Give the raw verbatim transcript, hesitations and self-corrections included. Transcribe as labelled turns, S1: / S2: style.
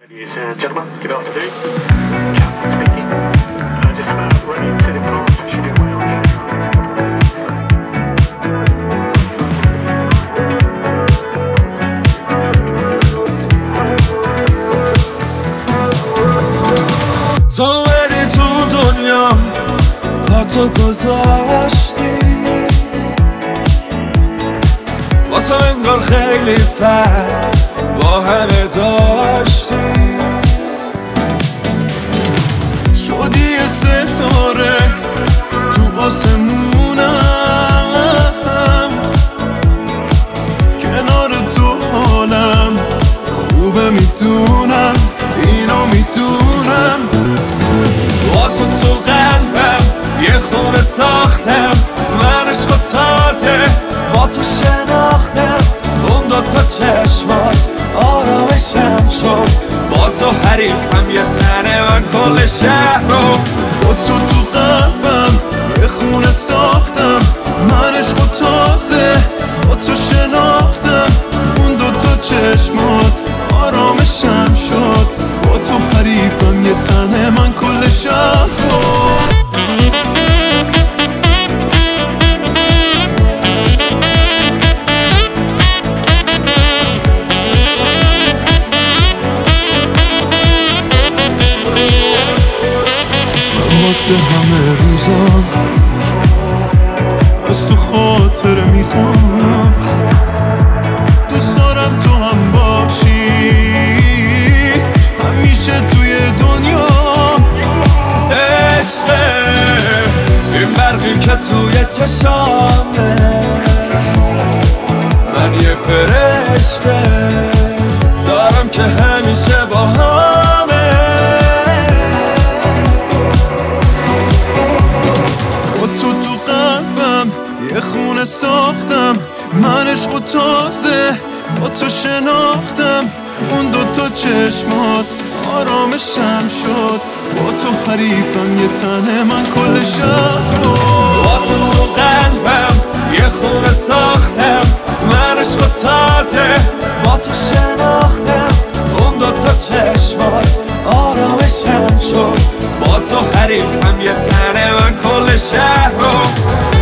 S1: Ladies and gentlemen, good afternoon. Captain speaking. Uh, just about ready to depart. Should be well.
S2: تو اومدی تو دنیا پا تو گذاشتی واسه انگار خیلی فرق با همه داشتی شدی ستاره تو آسمونم کنار تو حالم خوبه میدونم اینو میدونم با تو تو قلبم یه خونه ساختم من عشق و تازه با تو شناختم اون دوتا چشمات آرامشم شد با تو حریفم یه تنه من کل شهر رو با تو تو قلبم یه خونه ساختم من عشق و تازه با تو شناختم اون دوتا چشمات آرامشم شد با تو حریفم یه تنه من کل شهر رو واسه همه روزم از تو خاطره میخوام دوست دارم تو هم باشی همیشه توی دنیا عشقه این برقی که توی چشامه من یه فرشته دارم که همیشه با همه یه خونه ساختم من عشق و تازه با تو شناختم اون دوتا چشمات آرامشم شد با تو حریفم یه تنه من کل شهر رو با تو تو قلبم یه خونه ساختم من عشق و تازه با تو شناختم اون دوتا چشمات آرامشم شد با تو حریفم یه تنه من کل شهر رو